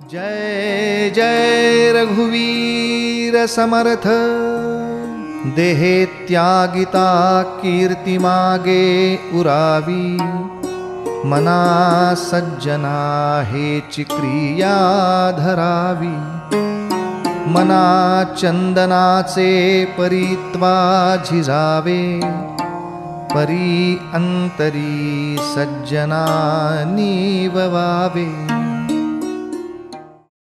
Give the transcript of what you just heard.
जय जय रघुवीर समर्थ। देहे त्यागिता कीर्ती मागे उरावी, मना सज्जना हेची क्रिया धरावी। मना चंदनाचे परित्वा झिजावे, परी अंतरी सज्जना निववावे।